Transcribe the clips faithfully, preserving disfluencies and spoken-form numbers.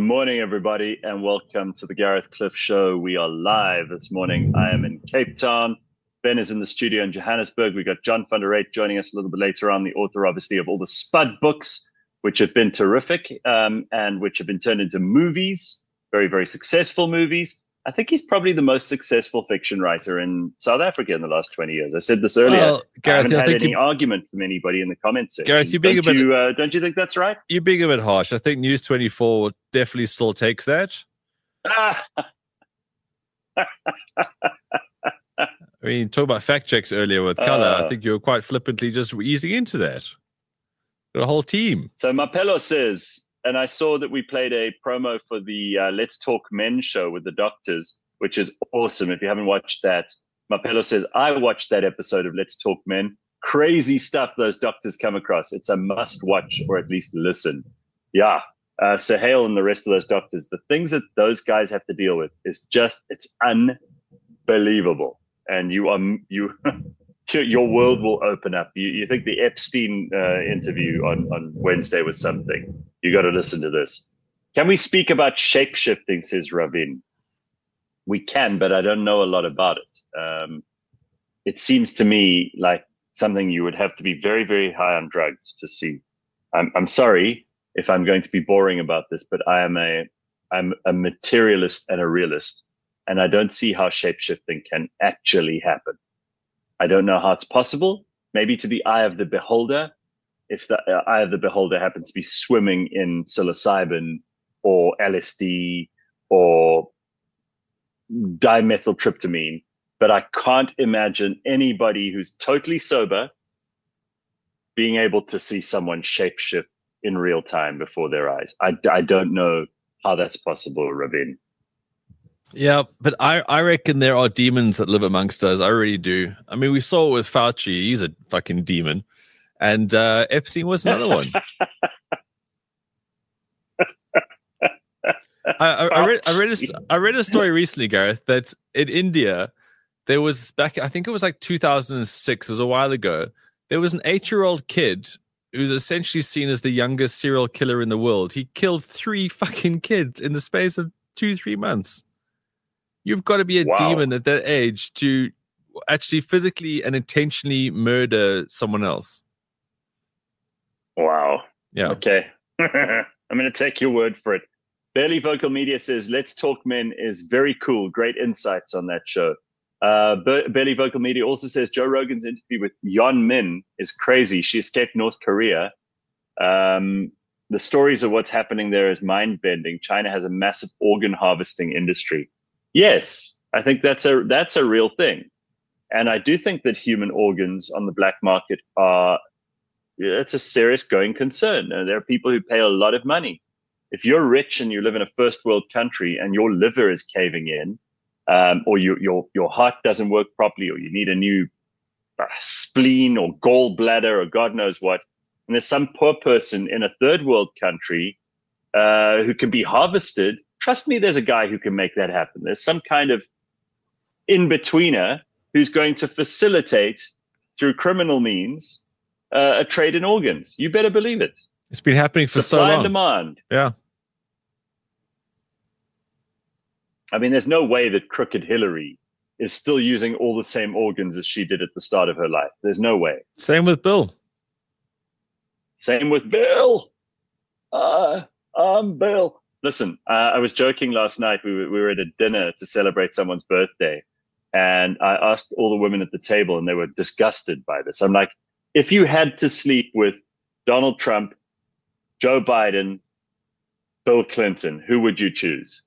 morning, everybody, and welcome to the Gareth Cliff Show. We are live this morning. I am in Cape Town. Ben is in the studio in Johannesburg. We got John van der Reyt joining us a little bit later on, the author, obviously, of all the Spud books, which have been terrific um, and which have been turned into movies, very, very successful movies. I think he's probably the most successful fiction writer in South Africa in the last twenty years. I said this earlier. Well, Gareth, I haven't I had any you, argument from anybody in the comments section. Gareth, you're being don't, a bit, you, uh, don't you think that's right? You're being a bit harsh. I think News twenty-four definitely still takes that. Ah. I mean, you talk about fact checks earlier with Color. Uh, I think you were quite flippantly just easing into that. Got a whole team. So Mapelo says, and I saw that we played a promo for the uh, Let's Talk Men show with the doctors, which is awesome. If you haven't watched that, Mapelo says, I watched that episode of Let's Talk Men. Crazy stuff those doctors come across. It's a must watch or at least listen. Yeah. Uh, Sahel and the rest of those doctors, the things that those guys have to deal with is just, it's unbelievable. And you are, you, your world will open up. You, you think the Epstein uh, interview on, on Wednesday was something. You got to listen to this. Can we speak about shape-shifting, says Ravin. We can, but I don't know a lot about it. Um, it seems to me like something you would have to be very, very high on drugs to see. I'm, I'm sorry if I'm going to be boring about this, but I am a, I'm a materialist and a realist, and I don't see how shape-shifting can actually happen. I don't know how it's possible. Maybe to the eye of the beholder, if the eye of the beholder happens to be swimming in psilocybin or L S D or dimethyltryptamine, but I can't imagine anybody who's totally sober being able to see someone shapeshift in real time before their eyes. I, I don't know how that's possible, Ravin. Yeah, but I, I reckon there are demons that live amongst us. I really do. I mean, we saw it with Fauci. He's a fucking demon. And uh, Epstein was another one. I, I, I read I read a, I read a story recently, Gareth, that in India there was back I think it was like two thousand six, it was a while ago. There was an eight-year-old kid who's essentially seen as the youngest serial killer in the world. He killed three fucking kids in the space of two three months. You've got to be a wow. demon at that age to actually physically and intentionally murder someone else. Wow. Yeah. Okay. I'm going to take your word for it. Barely Vocal Media says, Let's Talk Men is very cool. Great insights on that show. Uh, Barely Vocal Media also says Joe Rogan's interview with Yeon Min is crazy. She escaped North Korea. Um, the stories of what's happening there is mind-bending. China has a massive organ harvesting industry. Yes, I think that's a that's a real thing. And I do think that human organs on the black market are, it's a serious going concern. Uh, there are people who pay a lot of money. If you're rich and you live in a first world country and your liver is caving in, um, or you, your your heart doesn't work properly, or you need a new uh, spleen or gallbladder or God knows what, and there's some poor person in a third world country uh, who can be harvested, trust me, there's a guy who can make that happen. There's some kind of in-betweener who's going to facilitate through criminal means uh, a trade in organs. You better believe it. It's been happening for Supply so long. and demand. Yeah. I mean, there's no way that crooked Hillary is still using all the same organs as she did at the start of her life. There's no way. Same with Bill. Same with Bill. Uh, I'm Bill. Listen, uh, I was joking last night. We were, we were at a dinner to celebrate someone's birthday. And I asked all the women at the table, and they were disgusted by this. I'm like, if you had to sleep with Donald Trump, Joe Biden, Bill Clinton, who would you choose?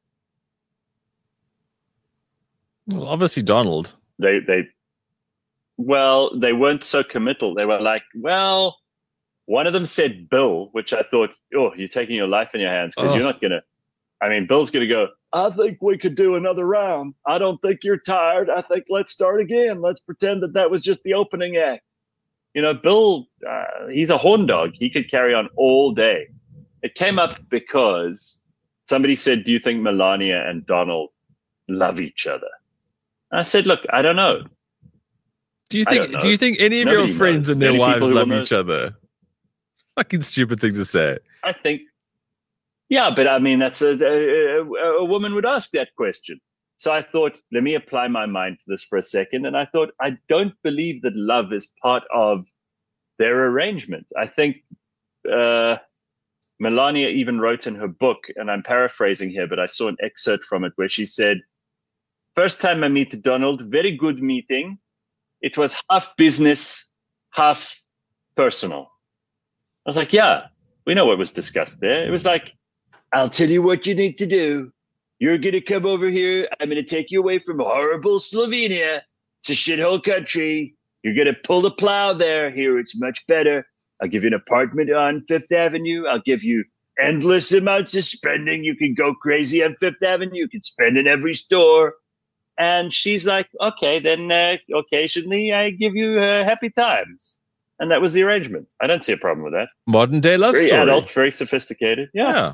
Well, obviously Donald. They, they, well, they weren't so committal. They were like, well, one of them said Bill, which I thought, oh, you're taking your life in your hands because you're not going to, I mean, Bill's going to go, I think we could do another round. I don't think you're tired. I think let's start again. Let's pretend that that was just the opening act. You know, Bill, uh, he's a horn dog. He could carry on all day. It came up because somebody said, do you think Melania and Donald love each other? And I said, look, I don't know. Do you think do you think any of Nobody your friends knows. and their Many wives love each other? Fucking stupid thing to say. I think, Yeah, but I mean, that's a, a, a woman would ask that question. So I thought, let me apply my mind to this for a second. And I thought, I don't believe that love is part of their arrangement. I think uh, Melania even wrote in her book, and I'm paraphrasing here, but I saw an excerpt from it where she said, first time I meet Donald, very good meeting. It was half business, half personal. I was like, yeah, we know what was discussed there. It was like, I'll tell you what you need to do. You're going to come over here. I'm going to take you away from horrible Slovenia. It's a shithole country. You're going to pull the plow there. Here, it's much better. I'll give you an apartment on Fifth Avenue. I'll give you endless amounts of spending. You can go crazy on Fifth Avenue. You can spend in every store. And she's like, okay, then uh, occasionally I give you uh, happy times. And that was the arrangement. I don't see a problem with that. Modern day love very story. Very adult, very sophisticated. Yeah. yeah.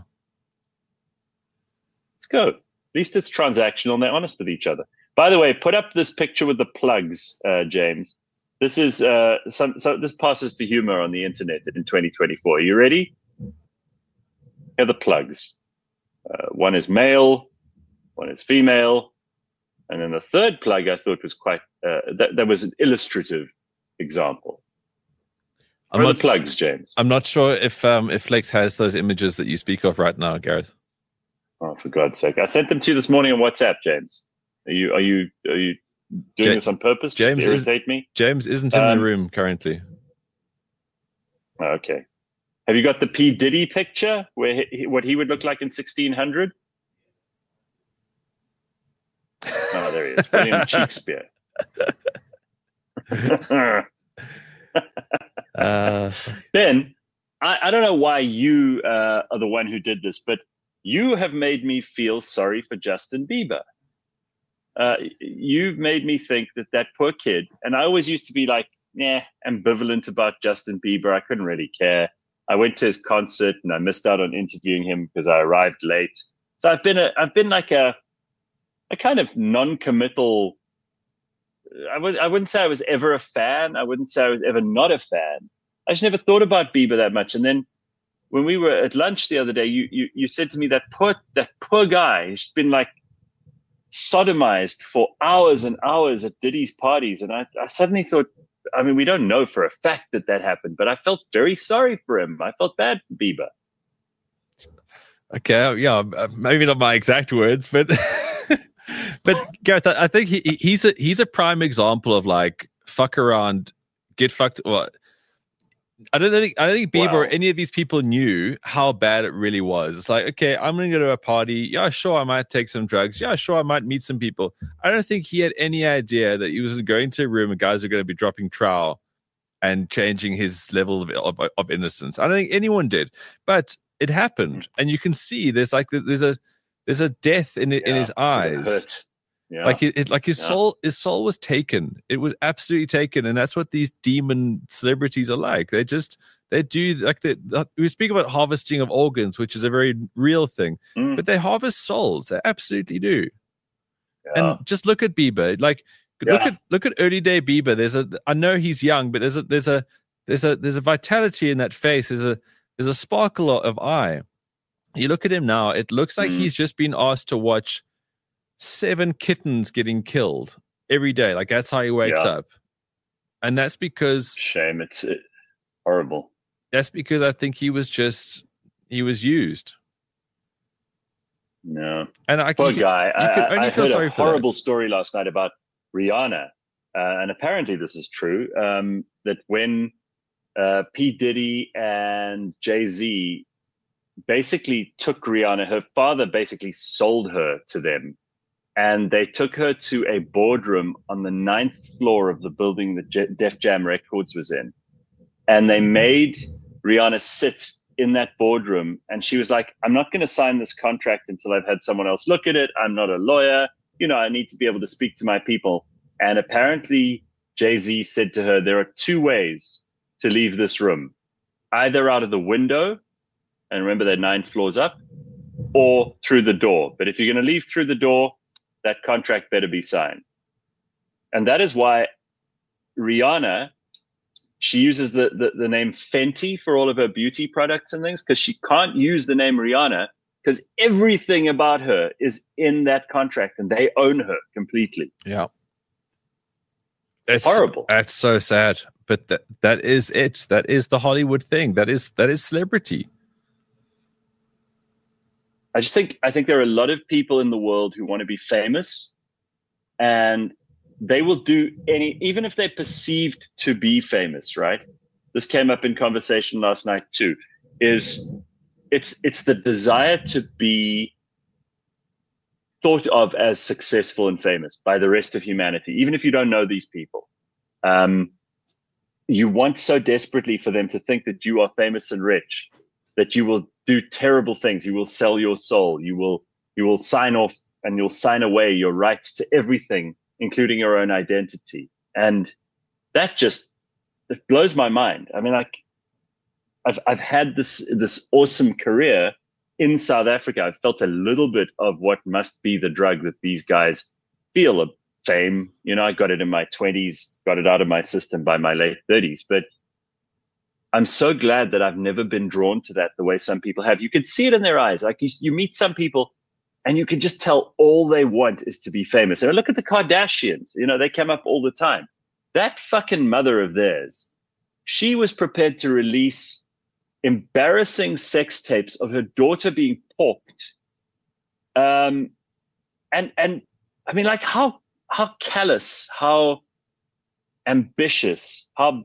Let's go. At least it's transactional and they're honest with each other. By the way, put up this picture with the plugs, uh, James. This is uh, some. So this passes for humor on the internet in twenty twenty-four. Are you ready? Here are the plugs. Uh, one is male, one is female, and then the third plug I thought was quite. Uh, that that was an illustrative example. What are the plugs, James? I'm not sure if um, if Flex has those images that you speak of right now, Gareth. Oh, for God's sake! I sent them to you this morning on WhatsApp, James. Are you are you are you doing ja- this on purpose James to irritate is, me? James isn't in um, the room currently. Okay. Have you got the P. Diddy picture where he, what he would look like in sixteen hundred? Oh, there he is. William Shakespeare. uh, Ben, I, I don't know why you uh, are the one who did this, but you have made me feel sorry for Justin Bieber. Uh, you've made me think that that poor kid, and I always used to be like, nah, ambivalent about Justin Bieber. I couldn't really care. I went to his concert and I missed out on interviewing him because I arrived late. So I've been a, I've been like a, a kind of non-committal. I would, I wouldn't say I was ever a fan. I wouldn't say I was ever not a fan. I just never thought about Bieber that much. And then when we were at lunch the other day, you, you, you said to me that poor, that poor guy, he's been like sodomized for hours and hours at Diddy's parties. And I, I suddenly thought, I mean, we don't know for a fact that that happened, but I felt very sorry for him. I felt bad for Bieber. Okay, yeah, maybe not my exact words, but but Gareth, I think he he's a he's a prime example of like fuck around, get fucked. Well, I don't think I don't think Bieber wow. or any of these people knew how bad it really was. It's like, okay, I'm going to go to a party. Yeah, sure, I might take some drugs. Yeah, sure, I might meet some people. I don't think he had any idea that he was going to a room and guys are going to be dropping trowel and changing his level of, of, of innocence. I don't think anyone did, but it happened, and you can see there's like there's a there's a death in yeah, in his eyes. Yeah. Like it, it, like his yeah. soul, his soul was taken. It was absolutely taken, and that's what these demon celebrities are like. They just they do like the, the we speak about harvesting of organs, which is a very real thing, mm. but they harvest souls. They absolutely do. Yeah. And just look at Bieber. Like yeah. look at look at early day Bieber. There's a I know he's young, but there's a there's a there's a there's a vitality in that face. There's a there's a sparkle of eye. You look at him now. It looks like mm. he's just been asked to watch seven kittens getting killed every day. Like that's how he wakes yeah. up. And that's because shame. It's it, horrible. That's because I think he was just, he was used. No. And I Poor you, guy. You could I, only I feel heard sorry a for horrible that. story last night about Rihanna. Uh, and apparently this is true. Um, that when uh, P. Diddy and Jay-Z basically took Rihanna, her father basically sold her to them. And they took her to a boardroom on the ninth floor of the building that Je- Def Jam Records was in. And they made Rihanna sit in that boardroom. And she was like, I'm not going to sign this contract until I've had someone else look at it. I'm not a lawyer. You know, I need to be able to speak to my people. And apparently Jay-Z said to her, there are two ways to leave this room. Either out of the window, and remember they're nine floors up, or through the door. But if you're going to leave through the door, that contract better be signed. And that is why Rihanna, she uses the, the, the name Fenty for all of her beauty products and things, because she can't use the name Rihanna because everything about her is in that contract and they own her completely. Yeah. It's horrible. That's so sad. But that that is it. That is the Hollywood thing. That is that is celebrity. I just think I think there are a lot of people in the world who want to be famous, and they will do any, even if they're perceived to be famous, right? This came up in conversation last night too, is it's it's the desire to be thought of as successful and famous by the rest of humanity, even if you don't know these people. Um, you want so desperately for them to think that you are famous and rich, that you will do terrible things. You will sell your soul. You will you will sign off and you'll sign away your rights to everything, including your own identity. And that just, it blows my mind. I mean, like, I've I've had this this awesome career in South Africa. I've felt a little bit of what must be the drug that these guys feel of fame. You know, I got it in my twenties, got it out of my system by my late thirties. But I'm so glad that I've never been drawn to that the way some people have. You can see it in their eyes. Like you, you meet some people and you can just tell all they want is to be famous. And look at the Kardashians. You know, they come up all the time. That fucking mother of theirs, she was prepared to release embarrassing sex tapes of her daughter being porked. Um, and, and I mean, like how, how callous, how ambitious, how,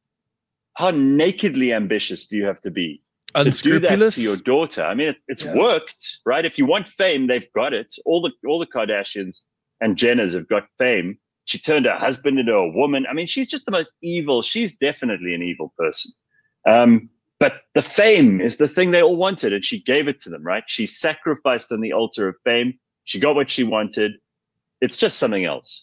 how nakedly ambitious do you have to be to do that to your daughter? I mean, it, it's yeah. worked, right? If you want fame, they've got it. All the, all the Kardashians and Jenners have got fame. She turned her husband into a woman. I mean, she's just the most evil. She's definitely an evil person. Um, But the fame is the thing they all wanted, and she gave it to them, right? She sacrificed on the altar of fame. She got what she wanted. It's just something else.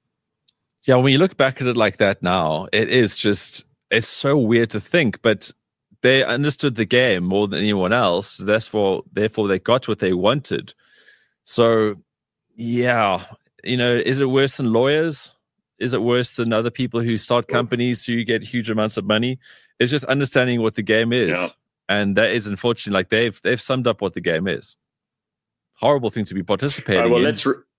Yeah, when you look back at it like that now, it is just, it's so weird to think, but they understood the game more than anyone else. Therefore, therefore they got what they wanted. So, yeah, you know, is it worse than lawyers? Is it worse than other people who start companies who get huge amounts of money? It's just understanding what the game is. Yeah. And that is unfortunately, like they've they've summed up what the game is. Horrible thing to be participating All right, well, in. let's re-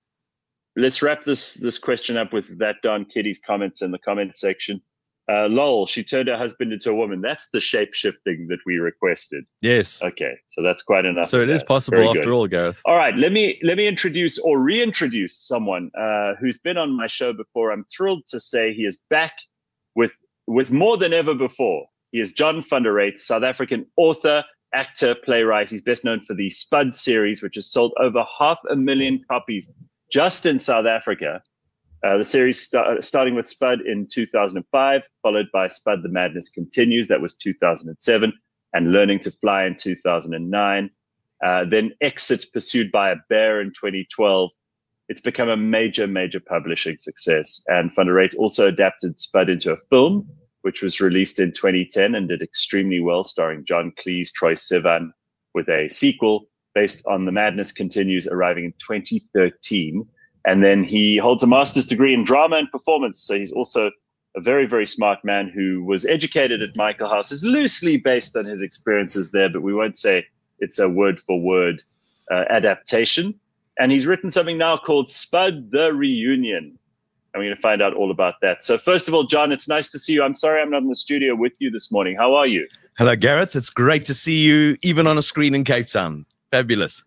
let's wrap this this question up with that Don Kitty's comments in the comment section. Uh, lol, she turned her husband into a woman. That's the shape shifting that we requested. Yes. Okay, so that's quite enough. So it is possible Very after good. all, Gareth. All right, let me let me introduce or reintroduce someone uh, who's been on my show before. I'm thrilled to say he is back with with more than ever before. He is John van der Reet, South African author, actor, playwright. He's best known for the Spud series, which has sold over half a million copies just in South Africa. Uh, the series st- starting with Spud in two thousand five, followed by Spud the Madness Continues, that was two thousand seven, and Learning to Fly in two thousand nine. Uh, then Exit, pursued by a bear in twenty twelve. It's become a major, major publishing success. And van der Reet also adapted Spud into a film, which was released in twenty ten and did extremely well, starring John Cleese, Troye Sivan, with a sequel based on The Madness Continues, arriving in twenty thirteen. And then he holds a master's degree in drama and performance. So he's also a very, very smart man who was educated at Michael House. It's loosely based on his experiences there, but we won't say it's a word for word uh, adaptation. And he's written something now called Spud the Reunion. And we're going to find out all about that. So first of all, John, it's nice to see you. I'm sorry I'm not in the studio with you this morning. How are you? Hello, Gareth. It's great to see you, even on a screen in Cape Town. Fabulous.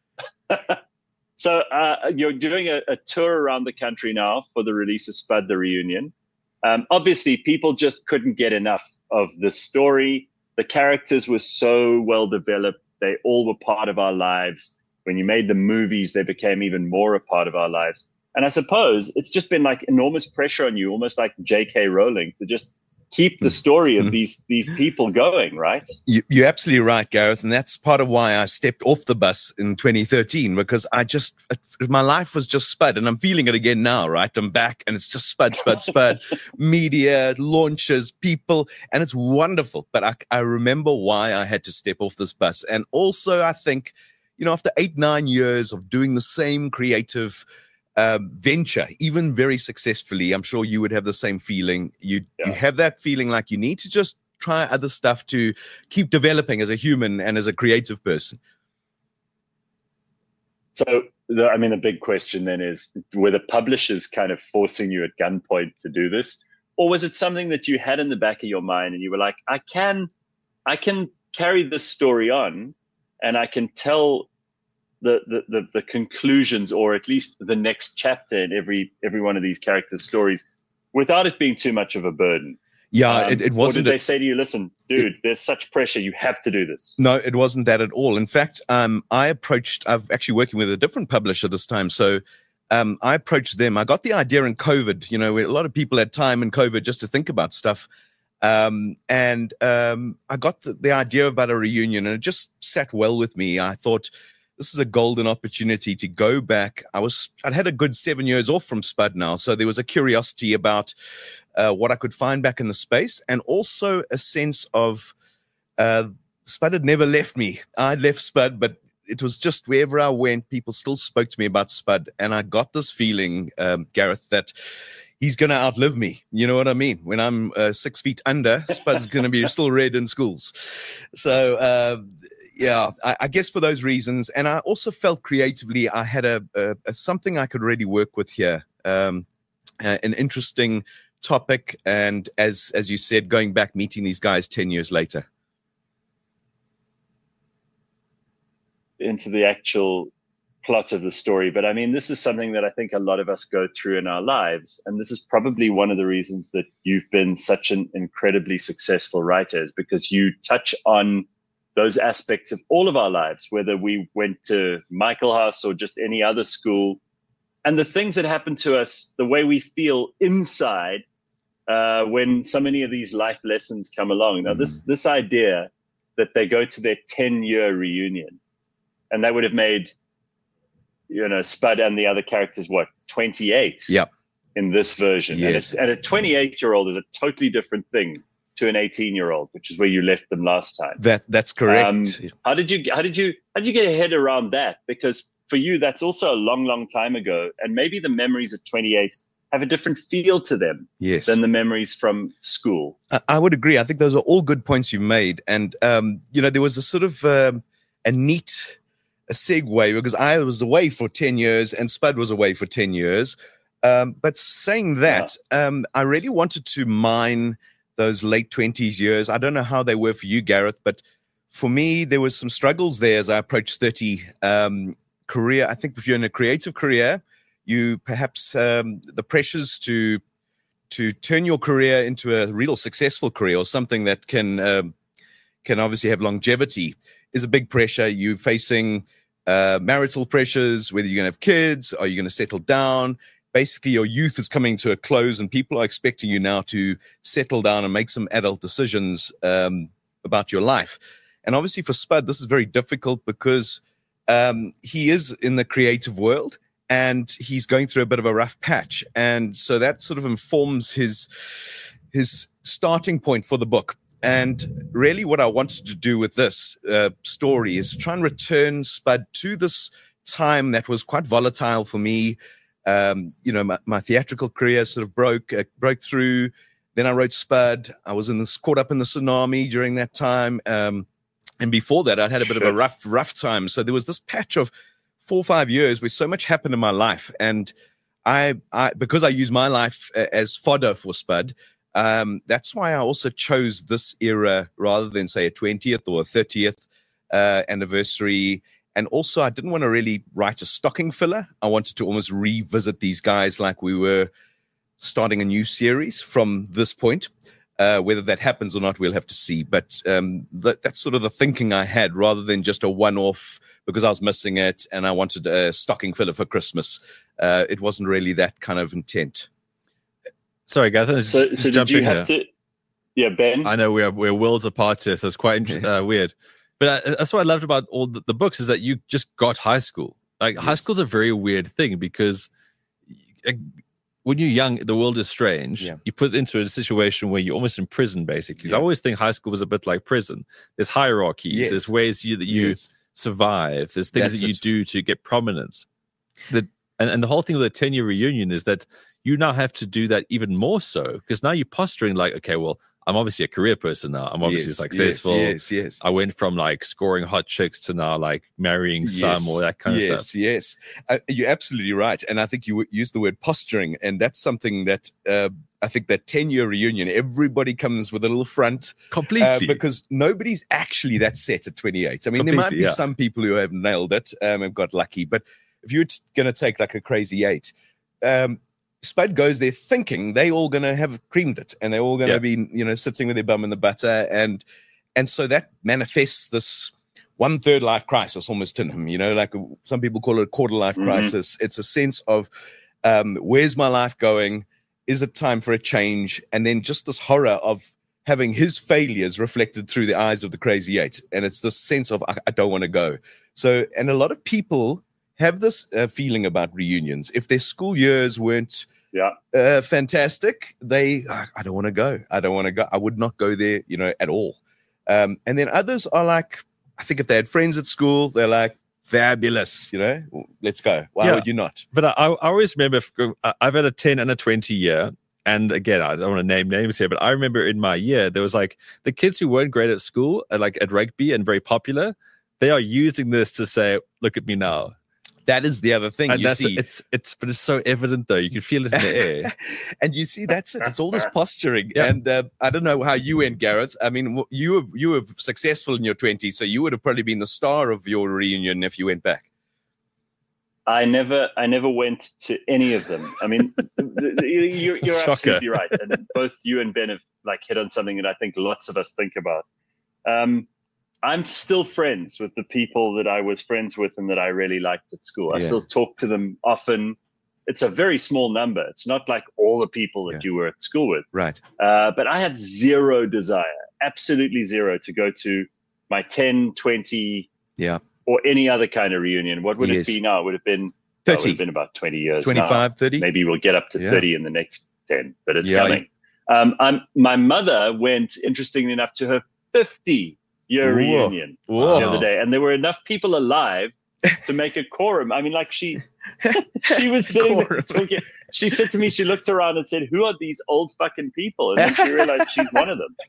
So uh, you're doing a, a tour around the country now for the release of Spud the Reunion. Um, obviously, people just couldn't get enough of the story. The characters were so well developed. They all were part of our lives. When you made the movies, they became even more a part of our lives. And I suppose it's just been like enormous pressure on you, almost like J K Rowling, to just keep the story of these these people going, right? You, you're absolutely right, Gareth. And that's part of why I stepped off the bus in twenty thirteen, because I just, my life was just Spud, and I'm feeling it again now, right? I'm back and it's just Spud, Spud, Spud, media, launches, people, and it's wonderful. But I, I remember why I had to step off this bus. And also I think, you know, after eight, nine years of doing the same creative Um, venture, even very successfully, I'm sure you would have the same feeling. You yeah. you have that feeling like you need to just try other stuff to keep developing as a human and as a creative person. So, the, I mean, the big question then is, were the publishers kind of forcing you at gunpoint to do this? Or was it something that you had in the back of your mind and you were like, I can, I can carry this story on and I can tell the, the, the, the conclusions, or at least the next chapter in every, every one of these characters' stories without it being too much of a burden? Yeah, um, it, it wasn't. Or did they say to you, listen, dude, it, there's such pressure, you have to do this? No, it wasn't that at all. In fact, um, I approached, I've actually working with a different publisher this time. So um, I approached them. I got the idea in COVID, you know, where a lot of people had time in COVID just to think about stuff. Um, and um, I got the, the idea about a reunion, and it just sat well with me. I thought, this is a golden opportunity to go back. I was, I'd had a good seven years off from Spud now. So there was a curiosity about uh, what I could find back in the space, and also a sense of uh, Spud had never left me. I left Spud, but it was just wherever I went, people still spoke to me about Spud. And I got this feeling, um, Gareth, that he's going to outlive me. You know what I mean? When I'm uh, six feet under, Spud's going to be still read in schools. So, uh, yeah, I, I guess for those reasons. And I also felt creatively I had a, a, a something I could really work with here, um, uh, an interesting topic. And as as you said, going back, meeting these guys ten years later. Into the actual plot of the story. But I mean, this is something that I think a lot of us go through in our lives. And this is probably one of the reasons that you've been such an incredibly successful writer, is because you touch on those aspects of all of our lives, whether we went to Michaelhouse or just any other school, and the things that happen to us, the way we feel inside uh, when so many of these life lessons come along. Now, this this idea that they go to their ten-year reunion, and that would have made, you know, Spud and the other characters, what, twenty-eight? Yep. In this version. Yes. And, and a twenty-eight-year-old is a totally different thing to an eighteen-year-old, which is where you left them last time. That that's correct. Um, how did you how did you how did you get your head around that? Because for you, that's also a long, long time ago, and maybe the memories at twenty-eight have a different feel to them yes. than the memories from school. I, I would agree. I think those are all good points you've made, and um, you know, there was a sort of um, a neat a segue, because I was away for ten years and Spud was away for ten years. Um, but saying that, yeah. um, I really wanted to mine those late twenties years. I don't know how they were for you, Gareth, but for me, there was some struggles there as I approached thirty. Um, career, I think if you're in a creative career, you perhaps um, the pressures to to turn your career into a real successful career, or something that can um, can obviously have longevity, is a big pressure. You're facing uh, marital pressures, whether you're going to have kids, are you going to settle down? Basically, your youth is coming to a close, and people are expecting you now to settle down and make some adult decisions um, about your life. And obviously for Spud, this is very difficult because um, he is in the creative world and he's going through a bit of a rough patch. And so that sort of informs his his starting point for the book. And really what I wanted to do with this uh, story is try and return Spud to this time that was quite volatile for me. Um, you know, my, my theatrical career sort of broke, uh, broke through. Then I wrote Spud. I was in this, caught up in the tsunami during that time. Um, and before that, I'd had a bit of a rough, rough time. So there was this patch of four or five years where so much happened in my life. And I, I because I use my life as fodder for Spud, um, that's why I also chose this era rather than, say, a twentieth or a thirtieth uh, anniversary. And also, I didn't want to really write a stocking filler. I wanted to almost revisit these guys like we were starting a new series from this point. Uh, whether that happens or not, we'll have to see. But um, that, that's sort of the thinking I had, rather than just a one-off because I was missing it and I wanted a stocking filler for Christmas. Uh, it wasn't really that kind of intent. Sorry, guys. Just, so, just so jump did you in have here. to? Yeah, Ben. I know we're we're worlds apart here, so it's quite uh, weird. But uh, that's what I loved about all the, the books, is that you just got high school. Like yes. High school's a very weird thing because uh, when you're young, the world is strange. Yeah. You put into a situation where you're almost in prison, basically. Yeah. So I always think high school was a bit like prison. There's hierarchies. Yes. There's ways you, that you yes. survive. There's things That's that you it. do to get prominence. The, and, and the whole thing with a ten-year reunion is that you now have to do that even more so, because now you're posturing like, okay, well, I'm obviously a career person now. I'm obviously Yes, successful. Yes, yes, yes. I went from like scoring hot chicks to now like marrying some Yes, or that kind yes, of stuff. Yes, yes. Uh, you're absolutely right. And I think you w- used the word posturing. And that's something that uh, I think that ten-year reunion, everybody comes with a little front. Completely. Uh, because nobody's actually that set at twenty-eight. I mean, there might be Completely, yeah. some people who have nailed it um, and got lucky. But if you're t- going to take like a crazy eight, um, Spud goes there thinking they all going to have creamed it and they're all going to Yeah. be, you know, sitting with their bum in the butter. And and so that manifests this one third life crisis almost in him, you know, like some people call it a quarter life Mhm. crisis. It's a sense of um, where's my life going? Is it time for a change? And then just this horror of having his failures reflected through the eyes of the crazy eight. And it's this sense of, I, I don't want to go. So, and a lot of people have this uh, feeling about reunions. If their school years weren't Yeah. uh, fantastic, they, "Ah, I don't want to go. I don't want to go. I would not go there, you know, at all. Um, and then others are like, I think if they had friends at school, they're like, fabulous, you know, let's go. Why Yeah. would you not? But I, I always remember, I've had a ten and a twenty year. And again, I don't want to name names here, but I remember in my year, there was like the kids who weren't great at school, uh, like at rugby and very popular, they are using this to say, look at me now. That is the other thing And you that's, see. it's, it's, but it's so evident though. You can feel it in the air. And you see, that's it. It's all this posturing. Yeah. And uh, I don't know how you went, Gareth. I mean, w- you were you were successful in your twenties, so you would have probably been the star of your reunion if you went back. I never, I never went to any of them. I mean, the, the, you're, you're Shocker. absolutely right, and both you and Ben have like hit on something that I think lots of us think about. Um, I'm still friends with the people that I was friends with and that I really liked at school. I Yeah. still talk to them often. It's a very small number. It's not like all the people that Yeah. you were at school with. Right. Uh, but I had zero desire, absolutely zero, to go to my ten, twenty, Yeah. or any other kind of reunion. What would Yes. it be now? It would have been, well, it would thirty, have been about twenty years twenty-five, now. thirty. Maybe we'll get up to Yeah. thirty in the next ten, but it's Yeah. coming. Um, I'm, my mother went, interestingly enough, to her fifty-year Whoa. reunion Whoa. the other day, and there were enough people alive to make a quorum. I mean, like she, she was sitting there Quorum. talking. She said to me, she looked around and said, "Who are these old fucking people?" And then she realized she's one of them.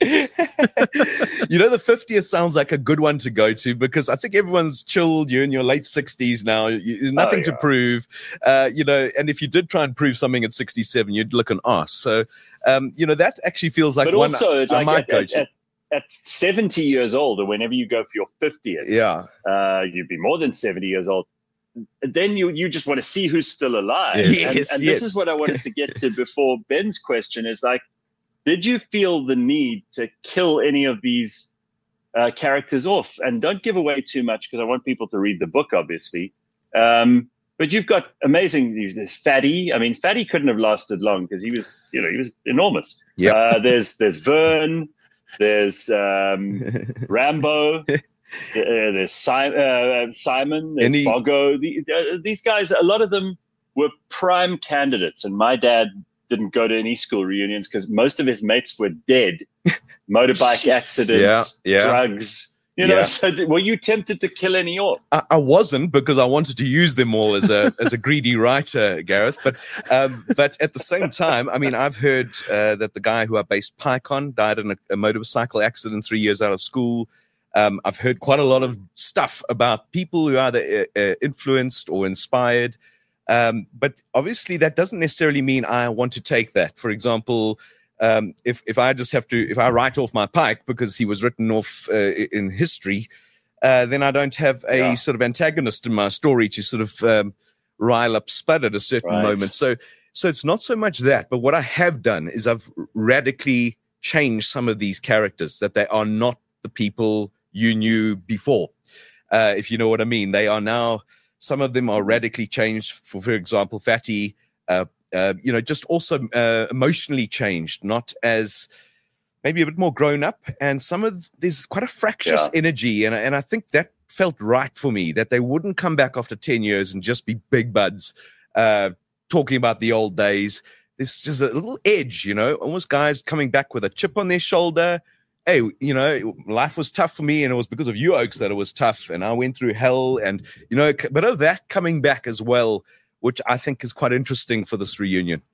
You know, the fiftieth sounds like a good one to go to because I think everyone's chilled. You're in your late sixties now. You, there's nothing to yeah. prove. Uh, you know, and if you did try and prove something at sixty-seven, you'd look an ass. So, um, you know, that actually feels like But one also, I like might at, go at, to. at, at seventy years old, or whenever you go for your fiftieth, Yeah. uh, you'd be more than seventy years old. Then you you just want to see who's still alive. Yes, and yes, and yes. this is what I wanted to get to before Ben's question is like, did you feel the need to kill any of these uh, characters off? And don't give away too much because I want people to read the book, obviously. Um, but you've got amazing, there's Fatty. I mean, Fatty couldn't have lasted long because he was, you know, he was enormous. Yep. Uh, there's there's Vern, there's um, Rambo. Uh, there's Simon, uh, Simon there's Any- Bogo. The, uh, these guys, a lot of them were prime candidates. And my dad didn't go to any school reunions because most of his mates were dead. Motorbike accidents, Yeah, yeah. drugs. You know, Yeah. so th- were you tempted to kill any off? I, I wasn't because I wanted to use them all as a as a greedy writer, Gareth. But um, but at the same time, I mean, I've heard uh, that the guy who I based Pike on died in a, a motorcycle accident three years out of school. Um, I've heard quite a lot of stuff about people who are either uh, uh, influenced or inspired. Um, but obviously, that doesn't necessarily mean I want to take that. For example, um, if if I just have to, if I write off my Pike because he was written off uh, in history, uh, then I don't have a Yeah. sort of antagonist in my story to sort of um, rile up Spud at a certain Right. moment. So, so it's not so much that, but what I have done is I've radically changed some of these characters that they are not the people you knew before. Uh, if you know what I mean, they are now. Some of them are radically changed. For for example, Fatty. Uh, uh, you know, just also uh, emotionally changed, not as maybe a bit more grown up. And some of there's quite a fractious Yeah. energy, and and I think that felt right for me that they wouldn't come back after ten years and just be big buds, uh, talking about the old days. There's just a little edge, you know, almost guys coming back with a chip on their shoulder. Hey, you know, life was tough for me, and it was because of you, Oaks, that it was tough, and I went through hell, and you know, a bit of that coming back as well, which I think is quite interesting for this reunion.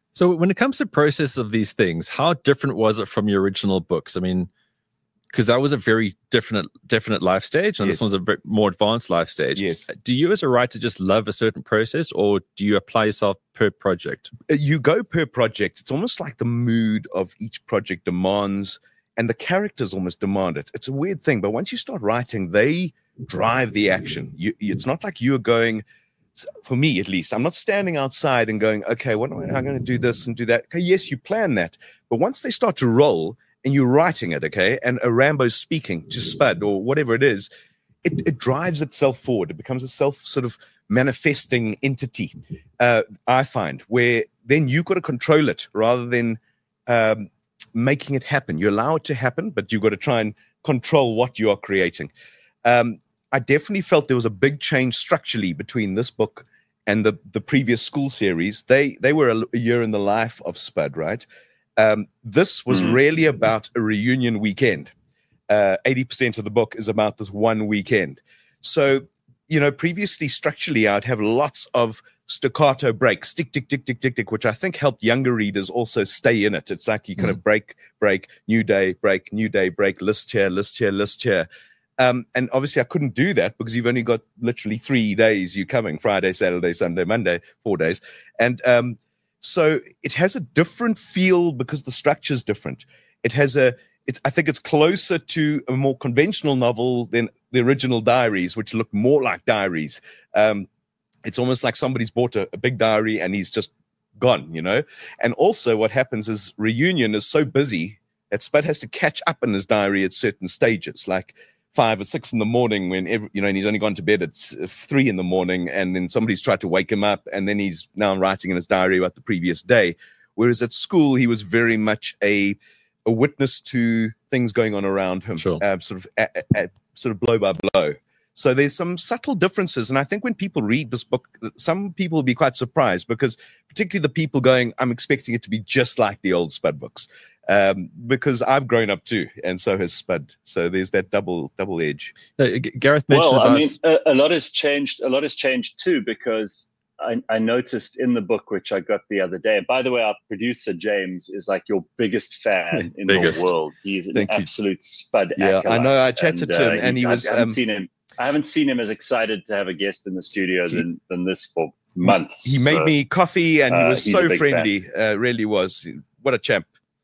So when it comes to process of these things, how different was it from your original books? I mean, because that was a very definite, definite life stage, and Yes. this one's a bit more advanced life stage. Yes. Do you, as a writer, just love a certain process, or do you apply yourself per project? You go per project. It's almost like the mood of each project demands, and the characters almost demand it. It's a weird thing, but once you start writing, they drive the action. You, it's not like you're going, for me at least, I'm not standing outside and going, okay, what am I, I'm going to do this and do that. Okay, yes, you plan that, but once they start to roll and you're writing it, okay, and a Rambo's speaking to Spud or whatever it is, it, it drives itself forward. It becomes a self sort of manifesting entity, uh, I find, where then you've got to control it rather than um, making it happen. You allow it to happen, but you've got to try and control what you are creating. Um, I definitely felt there was a big change structurally between this book and the, the previous school series. They they were a, a year in the life of Spud, right? Um, this was Mhm. really about a reunion weekend. Uh, eighty percent of the book is about this one weekend. So, you know, previously, structurally, I'd have lots of staccato breaks, tick, tick, tick, tick, tick, tick, which I think helped younger readers also stay in it. It's like you kind of break, break, new day, break, new day, break, list here, list here, list here. Um, and obviously, I couldn't do that because you've only got literally three days you're coming, Friday, Saturday, Sunday, Monday, four days. And um, so it has a different feel because the structure is different. It has a, it's, I think it's closer to a more conventional novel than the original diaries, which look more like diaries. Um, it's almost like somebody's bought a, a big diary and he's just gone, you know? And also what happens is Reunion is so busy that Spud has to catch up in his diary at certain stages, like five or six in the morning when, every, you know, and he's only gone to bed at three in the morning, and then somebody's tried to wake him up, and then he's now writing in his diary about the previous day. Whereas at school, he was very much a a witness to things going on around him, Sure. uh, sort of a, a, a, sort of blow by blow. So there's some subtle differences, and I think when people read this book, some people will be quite surprised because, particularly the people going, "I'm expecting it to be just like the old Spud books." Um, because I've grown up too, and so has Spud. So there's that double double edge. Uh, G- Gareth mentioned Well, about. I mean, a, a lot has changed. A lot has changed too, because I, I noticed in the book, which I got the other day. And by the way, our producer James is like your biggest fan in Biggest. the world. He's an Thank you. absolute Spud. Yeah, acolyte. I know. I chatted and, to him, uh, and he I- was. I haven't Um, seen him. I haven't seen him as excited to have a guest in the studio He- than than this for months. he made So, me coffee, and he uh, was he's a so big friendly. Uh, really was. What a champ.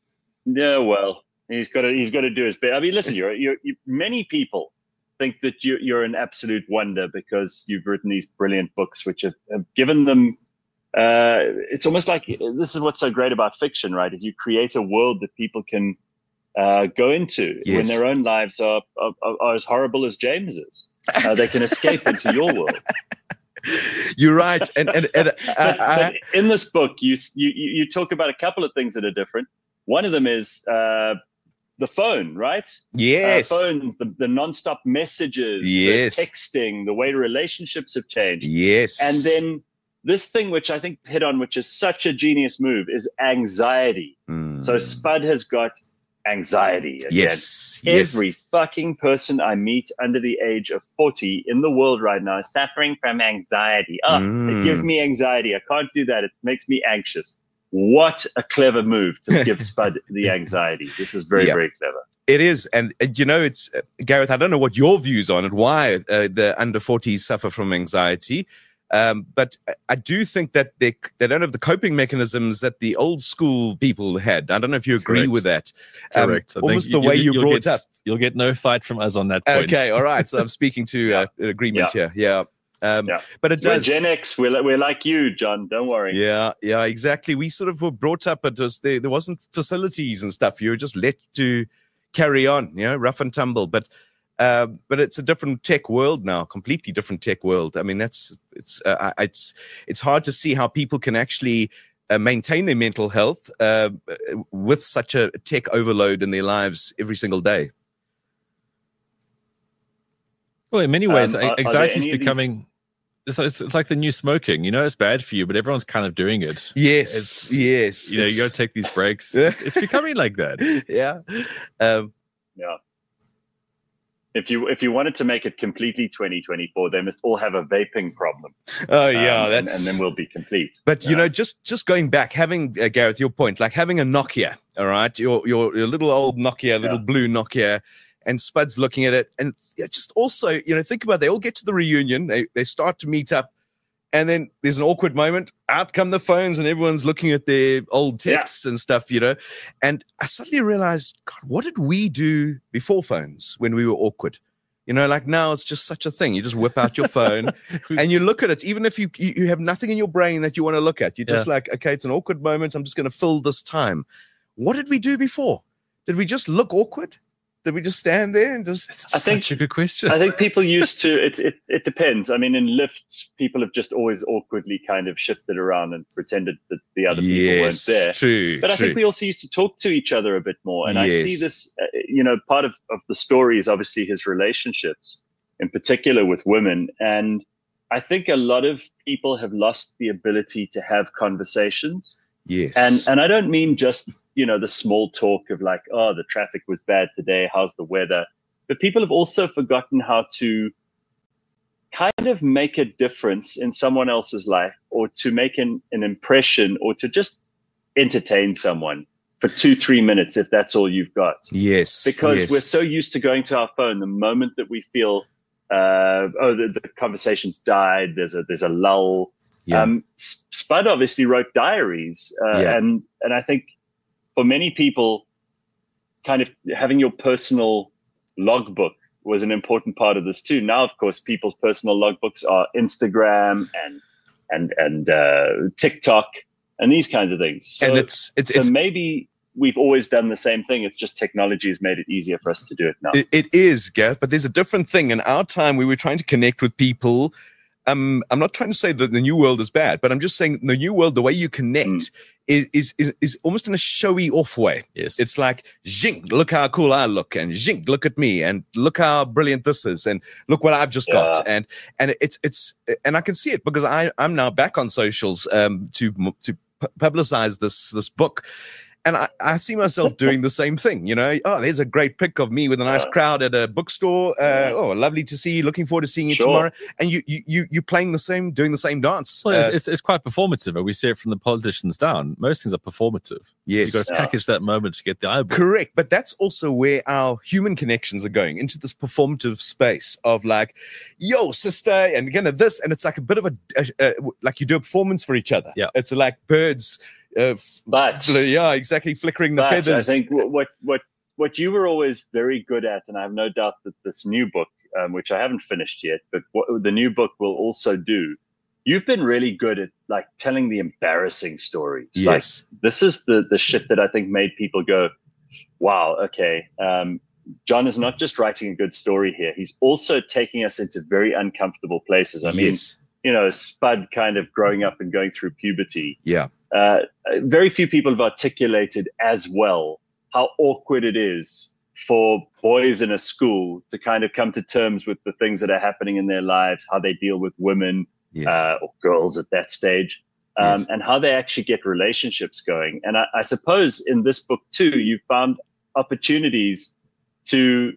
Yeah, well, he's got to he's got to do his bit. I mean, listen, you're, you're you, many people think that you, you're an absolute wonder because you've written these brilliant books, which have, have given them. Uh, it's almost like this is what's so great about fiction, right? Is you create a world that people can uh, go into Yes. when their own lives are are, are as horrible as James's. Uh, they can escape into your world. You're right, and and, and But, I, I, but in this book, you, you you talk about a couple of things that are different. One of them is uh, the phone, right? yes, Uh, phones, the, the nonstop messages, Yes. the texting, the way relationships have changed. yes, And then this thing, which I think hit on, which is such a genius move, is anxiety. Mm. So Spud has got anxiety again. yes, yes. Every fucking person I meet under the age of forty in the world right now is suffering from anxiety. Oh, Mm. it gives me anxiety. I can't do that. It makes me anxious. What a clever move to give Spud the anxiety. This is very, Yeah. very clever. It is, and, and you know, it's uh, Gareth. I don't know what your views on it. Why uh, the under forties suffer from anxiety, um, but I- I do think that they they don't have the coping mechanisms that the old school people had. I don't know if you agree Correct. with that. Um, Correct. I think almost the way you you'll brought get, up. You'll get no fight from us on that point. Okay, all right. So I'm speaking to uh, an agreement here. Yeah, um, Yeah. but it We're does. Gen X. We're, we're like you, John. Don't worry. Yeah, yeah, exactly. We sort of were brought up, it was there, there wasn't facilities and stuff. You were just let to carry on, you know, rough and tumble. But uh, but it's a different tech world now, completely different tech world. I mean, that's it's uh, I- it's it's hard to see how people can actually uh, maintain their mental health uh, with such a tech overload in their lives every single day. Well, in many ways, Um, are- are there anxiety is any of these- becoming. It's, it's, it's like the new smoking. You know, it's bad for you, but everyone's kind of doing it. Yes, It's- yes. You know, you it's- got to take these breaks. Yeah. It's becoming like that. yeah. Um, Yeah. If you if you wanted to make it completely twenty twenty-four, they must all have a vaping problem. Oh yeah, um, that's and, and then we'll be complete. But yeah. you know, just just going back, having uh, Gareth, your point, like having a Nokia, all right, your your, your little old Nokia, little yeah. blue Nokia, and Spud's looking at it, and yeah, just also, you know, think about it, they all get to the reunion, they they start to meet up, and then there's an awkward moment. Out come the phones, and everyone's looking at their old texts yeah. and stuff, you know. And I suddenly realized, God, what did we do before phones when we were awkward? You know, like now it's just such a thing. You just whip out your phone and you look at it, even if you you have nothing in your brain that you want to look at. You're just yeah. like, okay, it's an awkward moment. I'm just going to fill this time. What did we do before? Did we just look awkward? Did we just stand there and just? It's I think, such a good question. I think people used to. It, it it depends. I mean, in lifts, people have just always awkwardly kind of shifted around and pretended that the other people yes, weren't there. True. But true. I think we also used to talk to each other a bit more. And yes. I see this. Uh, you know, part of of the story is obviously his relationships, in particular with women. And I think a lot of people have lost the ability to have conversations. Yes. And and I don't mean just, you know, the small talk of like, oh, the traffic was bad today. How's the weather? But people have also forgotten how to kind of make a difference in someone else's life, or to make an, an impression, or to just entertain someone for two, three minutes, if that's all you've got. Yes. Because yes. we're so used to going to our phone the moment that we feel, uh, oh, the, the conversation's died. There's a, there's a lull. Yeah. Um, Spud obviously wrote diaries. Uh, yeah. and, and I think for many people, kind of having your personal logbook was an important part of this too. Now, of course, people's personal logbooks are Instagram and, and, and, uh, TikTok and these kinds of things. So, and it's, it's, so it's, maybe we've always done the same thing. It's just technology has made it easier for us to do it now. It, it is, Gareth, but there's a different thing. In our time, we were trying to connect with people. Um, I'm not trying to say that the new world is bad, but I'm just saying the new world, the way you connect mm. is, is, is, is almost in a showy off way. Yes. It's like, zing, look how cool I look, and zing, look at me, and look how brilliant this is, and look what I've just yeah. got. And, and it's, it's, and I can see it because I, I'm now back on socials, um, to, to publicize this, this book. And I, I see myself doing the same thing, you know. Oh, there's a great pic of me with a nice yeah. crowd at a bookstore. Uh, oh, lovely to see you. Looking forward to seeing you sure. tomorrow. And you, you, you, you're playing the same, doing the same dance. Well, uh, it's, it's, it's quite performative. We see it from the politicians down. Most things are performative. Yes, you've got to yeah. package that moment to get the eyeball. Correct, but that's also where our human connections are going, into this performative space of like, yo, sister, and again this, and it's like a bit of a, a, a like you do a performance for each other. Yeah, it's like birds. Uh, but yeah, exactly, flickering the but feathers. I think what what what you were always very good at, and I have no doubt that this new book, um, which I haven't finished yet, but what the new book will also do, you've been really good at like telling the embarrassing stories. Yes, like, this is the the shit that I think made people go, wow, okay. Um, John is not just writing a good story here; he's also taking us into very uncomfortable places. I mean, yes. you know, Spud kind of growing up and going through puberty. Yeah. Uh, very few people have articulated as well how awkward it is for boys in a school to kind of come to terms with the things that are happening in their lives, how they deal with women yes. uh, or girls at that stage, um, yes. and how they actually get relationships going. And I, I suppose in this book too, you found opportunities to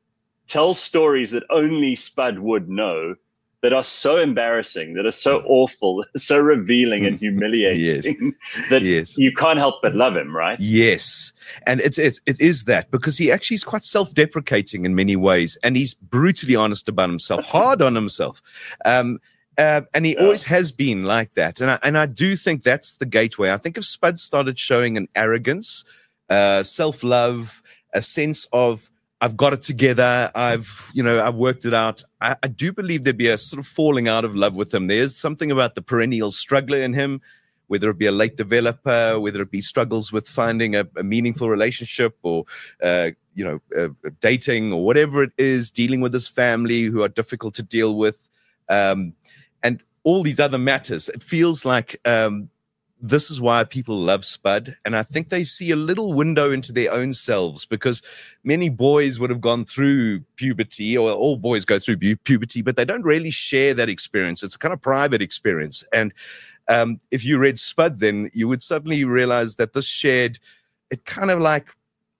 tell stories that only Spud would know, that are so embarrassing, that are so awful, so revealing and humiliating yes. that yes. you can't help but love him, right? Yes. And it's, it's, it is that, because he actually is quite self-deprecating in many ways, and he's brutally honest about himself, hard on himself. Um, uh, and he yeah. always has been like that. And I, and I do think that's the gateway. I think if Spud started showing an arrogance, uh, self-love, a sense of, I've got it together. I've, you know, I've worked it out. I, I do believe there'd be a sort of falling out of love with him. There's something about the perennial struggler in him, whether it be a late developer, whether it be struggles with finding a, a meaningful relationship, or, uh, you know, uh, dating, or whatever it is, dealing with his family who are difficult to deal with, um, and all these other matters. It feels like, um, this is why people love Spud. And I think they see a little window into their own selves, because many boys would have gone through puberty, or all boys go through pu- puberty, but they don't really share that experience. It's a kind of private experience. And um, if you read Spud, then you would suddenly realize that this shared, it kind of like,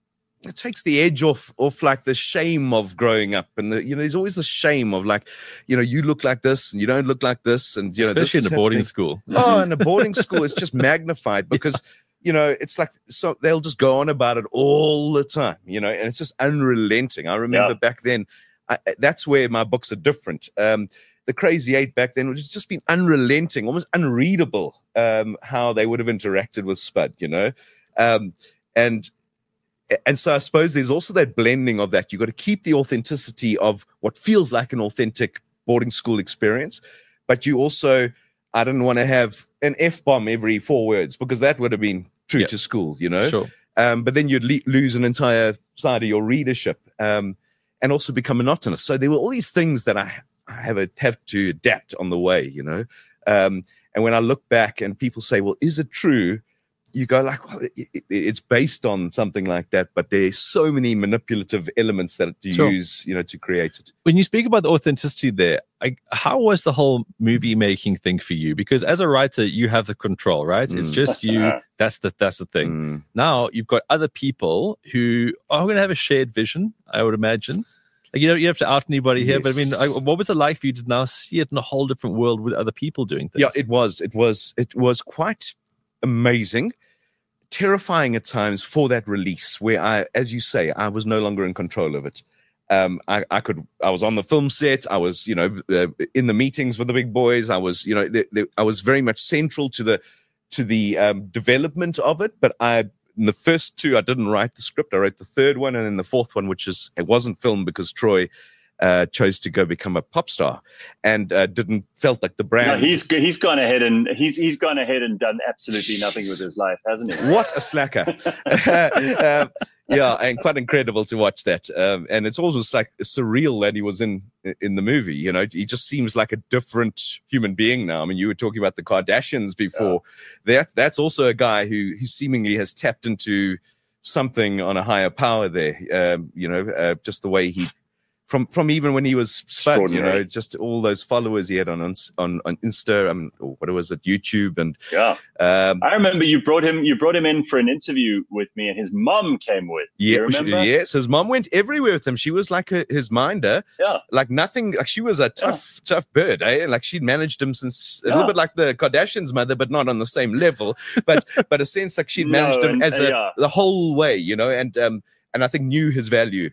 it takes the edge off, off like the shame of growing up, and the, you know, there's always the shame of like, you know, you look like this and you don't look like this, and you know, especially this in a boarding happening. school. Oh, in a boarding school, it's just magnified because you know, it's like so they'll just go on about it all the time, you know, and it's just unrelenting. I remember yeah. back then, I, that's where my books are different. Um, the Crazy Eight back then would have just been unrelenting, almost unreadable, um, how they would have interacted with Spud, you know, um, and. And so I suppose there's also that blending of that. You've got to keep the authenticity of what feels like an authentic boarding school experience. But you also, I didn't want to have an F-bomb every four words because that would have been true yeah. to school, you know. Sure. Um, but then you'd le- lose an entire side of your readership um, and also become monotonous. So there were all these things that I, I have, a, have to adapt on the way, you know. Um, and when I look back and people say, well, is it true? You go like, well, it, it, it's based on something like that, but there's so many manipulative elements that you sure. use, you know, to create it. When you speak about the authenticity there, I, how was the whole movie making thing for you? Because as a writer, you have the control, right? Mm. It's just you. That's the that's the thing. Mm. Now you've got other people who are going to have a shared vision, I would imagine. Like, you know, you don't have to out anybody here, yes. but I mean, I, what was it like for you to now see it in a whole different world with other people doing things? Yeah, it was. It was. It was quite amazing. Terrifying at times for that release where I, as you say, I was no longer in control of it. Um, I, I could, I was on the film set. I was, you know, uh, in the meetings with the big boys. I was, you know, the, the, I was very much central to the, to the um, development of it. But I, in the first two, I didn't write the script. I wrote the third one, and then the fourth one, which is, it wasn't filmed because Troy Uh, chose to go become a pop star, and uh, didn't felt like the brand. No, he's he's gone ahead and he's he's gone ahead and done absolutely nothing with his life, hasn't he? What a slacker! uh, yeah, and quite incredible to watch that. Um, and it's almost like surreal that he was in in the movie. You know, he just seems like a different human being now. I mean, you were talking about the Kardashians before. Yeah. That that's also a guy who who seemingly has tapped into something on a higher power there. Um, you know, uh, just the way he. From from even when he was Spud, you know, just all those followers he had on on on Insta, um, or what was it, YouTube, and yeah. Um, I remember you brought him you brought him in for an interview with me, and his mom came with. Yeah, you remember? Yes, his mom went everywhere with him. She was like a, his minder. Yeah, like nothing. Like she was a tough yeah. tough bird. Eh? Like she'd managed him since a yeah. little bit like the Kardashians' mother, but not on the same level. But but a sense like she'd managed no, him and, as a uh, yeah. the whole way, you know, and um and I think knew his value.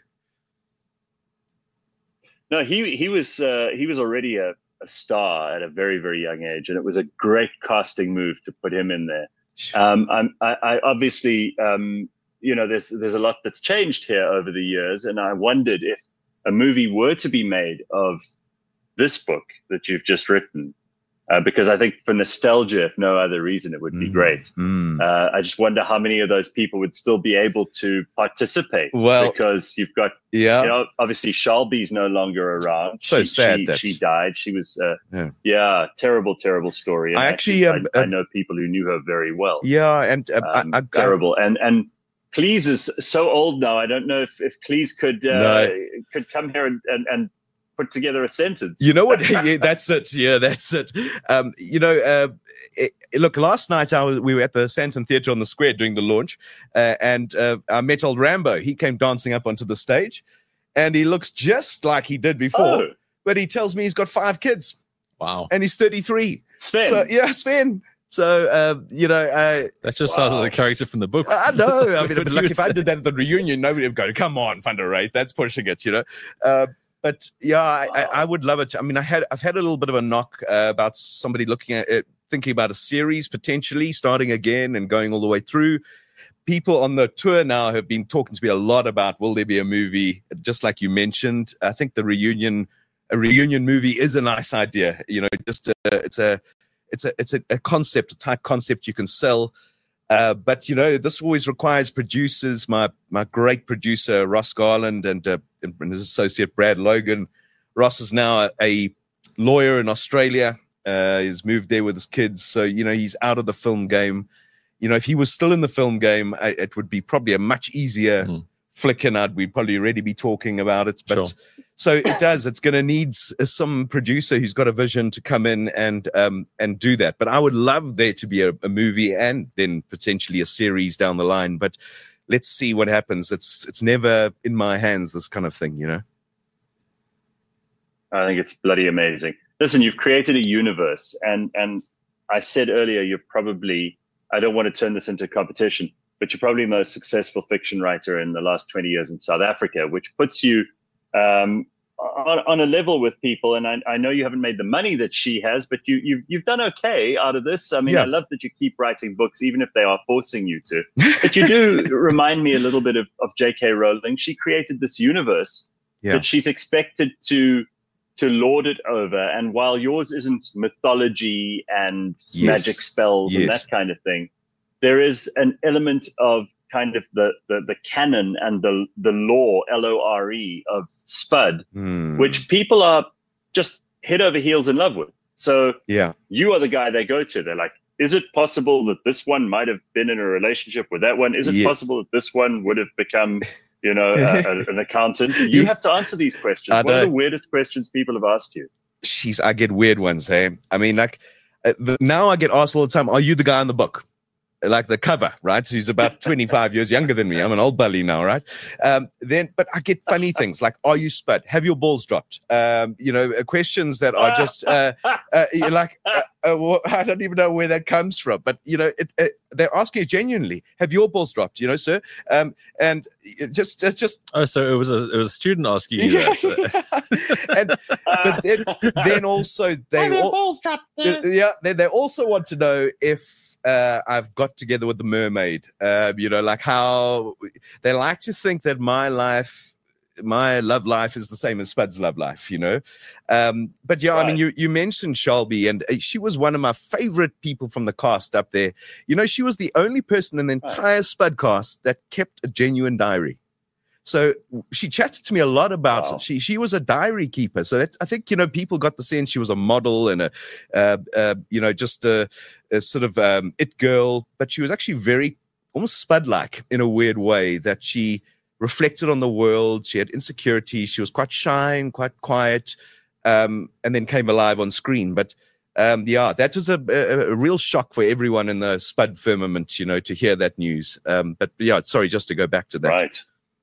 No, he he was uh, he was already a, a star at a very very young age, and it was a great casting move to put him in there. Um, I'm, I, I obviously um, you know there's there's a lot that's changed here over the years, and I wondered if a movie were to be made of this book that you've just written, uh, because I think for nostalgia, if no other reason, it would be mm, great. Mm. Uh, I just wonder how many of those people would still be able to participate. Well, because you've got, yeah, you know, obviously Shelby's no longer around. So she, sad she, that she died. She was, uh, yeah. yeah, terrible, terrible story. And I actually, actually um, I, I know people who knew her very well. Yeah, and uh, um, I, I, terrible. And and Cleese is so old now. I don't know if if Cleese could uh, no. could come here and and. and put together a sentence. You know what? Yeah, that's it. Yeah, that's it. Um, you know, uh, it, look, last night I was, we were at the Santon Theatre on the Square doing the launch, uh, and uh, I met old Rambo. He came dancing up onto the stage, and he looks just like he did before, oh. but he tells me he's got five kids. Wow. And he's thirty-three. Sven. So, yeah, Sven. So, uh, you know. Uh, that just wow. sounds like the character from the book. I know. I mean, but like if say. I did that at the reunion, nobody would go, come on, Van der Reyt, that's pushing it, you know. Uh, But yeah, I, wow. I, I would love it. I mean, I had I've had a little bit of a knock uh, about somebody looking at it, thinking about a series potentially starting again and going all the way through. People on the tour now have been talking to me a lot about will there be a movie? Just like you mentioned, I think the reunion, a reunion movie is a nice idea. You know, just a, it's a it's a it's a, a concept, a type concept you can sell. Uh, but, you know, this always requires producers, my my great producer, Ross Garland, and, uh, and his associate, Brad Logan. Ross is now a, a lawyer in Australia. Uh, he's moved there with his kids. So, you know, he's out of the film game. You know, if he was still in the film game, I, it would be probably a much easier mm. flick, and I'd we'd probably already be talking about it. But sure. So it does. It's going to need some producer who's got a vision to come in and um, and do that. But I would love there to be a, a movie and then potentially a series down the line. But let's see what happens. It's it's never in my hands, this kind of thing, you know? I think it's bloody amazing. Listen, you've created a universe, and and I said earlier, you're probably, I don't want to turn this into a competition, but you're probably the most successful fiction writer in the last twenty years in South Africa, which puts you um, on, on a level with people. And I, I know you haven't made the money that she has, but you, you've, you've done okay out of this. I mean, Yeah. I love that you keep writing books, even if they are forcing you to. But you do remind me a little bit of, of J K Rowling. She created this universe Yeah. that she's expected to to lord it over. And while yours isn't mythology and Yes. magic spells and Yes. that kind of thing, there is an element of kind of the, the, the canon and the, the lore, L O R E, of Spud, Hmm. which people are just head over heels in love with. So Yeah. you are the guy they go to. They're like, is it possible that this one might have been in a relationship with that one? Is it Yes. possible that this one would have become, you know, a, a, an accountant? You Yeah. have to answer these questions. I What are the know. weirdest questions people have asked you? Jeez, I get weird ones, hey? I mean, like, uh, the, now I get asked all the time, are you the guy on the book? Like the cover, right? He's about twenty-five years younger than me. I'm an old bully now, right? Um, then, but I get funny things like, are you Spud? Have your balls dropped? Um, you know, uh, questions that are just uh, uh, you're like, uh, uh, well, I don't even know where that comes from. But, you know, it, it, they're asking you genuinely, have your balls dropped, you know, sir? Um, and it just, it's just, Oh, so it was a it was a student asking you that. and, but then, then also they all, yeah, they, they also want to know if uh, I've got together with the mermaid. Uh, you know, like how they like to think that my life, my love life, is the same as Spud's love life. You know, um, but yeah, I mean, Right. you you mentioned Shelby, and uh, she was one of my favorite people from the cast up there. You know, she was the only person in the entire Spud cast that kept a genuine diary. So she chatted to me a lot about Wow. it. She she was a diary keeper. So that, I think, you know, people got the sense she was a model and a, uh, uh, you know, just a, a sort of um, it girl. But she was actually very almost Spud-like in a weird way, that she reflected on the world. She had insecurity. She was quite shy and quite quiet, um, and then came alive on screen. But um, yeah, that was a, a, a real shock for everyone in the Spud firmament, you know, to hear that news. Um, but yeah, sorry, just to go back to that. Right.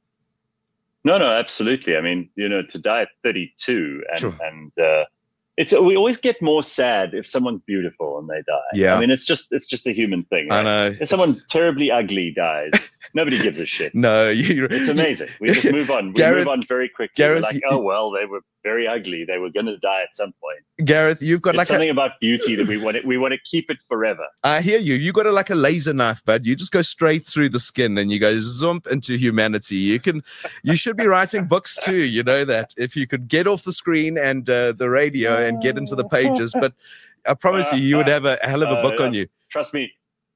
No, no, absolutely. I mean, you know, to die at thirty-two, and Sure. and uh, it's we always get more sad if someone's beautiful and they die. Yeah. I mean, it's just it's just a human thing. I Right? know. If someone terribly ugly dies, nobody gives a shit. No, you, It's amazing. We just move on. We Gareth- move on very quickly. Gareth, We're like, you- oh well, they were very ugly. They were going to die at some point. Gareth, you've got It's like a, something about beauty that we want. It, we want to keep it forever. I hear you. You got a, like a laser knife, bud. You just go straight through the skin and you go zump into humanity. You can, you should be writing books too. You know that if you could get off the screen and uh, the radio and get into the pages. But I promise you, you would have a hell of a Uh, book uh, on you. Trust me,